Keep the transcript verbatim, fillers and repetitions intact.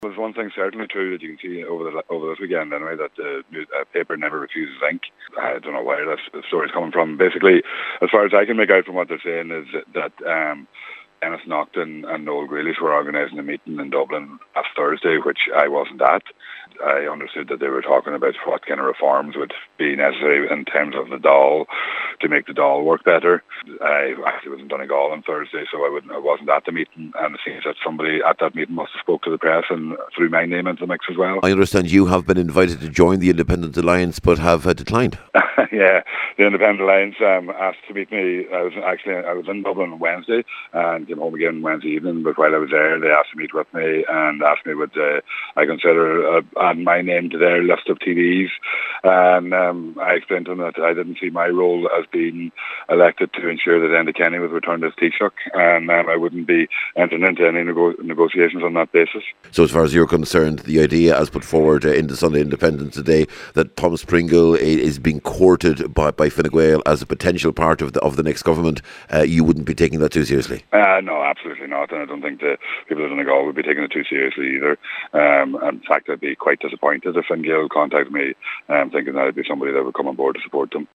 There's one thing certainly true that you can see over the over this weekend anyway, that the uh, paper never refuses ink. I don't know where this story's coming from. Basically, as far as I can make out from what they're saying, is that um, Denis Naughton and Noel Grealish were organising a meeting in Dublin last Thursday, which I wasn't at. I understood that they were talking about what kind of reforms would be necessary in terms of the Dáil to make the Dáil work better. I actually was in Donegal on Thursday, so I, wouldn't, I wasn't at the meeting, and it seems that somebody at that meeting must have spoke to the press and threw my name into the mix as well. I understand you have been invited to join the Independent Alliance but have uh, declined. Yeah, the Independent Alliance um, asked to meet me. I was actually I was in Dublin on Wednesday and came home again Wednesday evening, but while I was there they asked to meet with me and asked me would uh, I consider uh, adding my name to their list of T Ds, and um, I explained to them that I didn't see my role as being elected to ensure that Enda Kenny was returned as Taoiseach, and um, I wouldn't be entering into any nego- negotiations on that basis. So as far as you're concerned, the idea as put forward uh, in the Sunday Independent today that Thomas Pringle is being courted by, by Fine Gael as a potential part of the of the next government, uh, you wouldn't be taking that too seriously? Uh, no, absolutely not, and I don't think the people of Donegal would be taking it too seriously either. Um, in fact, I'd be quite disappointed if Fine Gael contacted me um, thinking that I'd be somebody that would come on board to support them.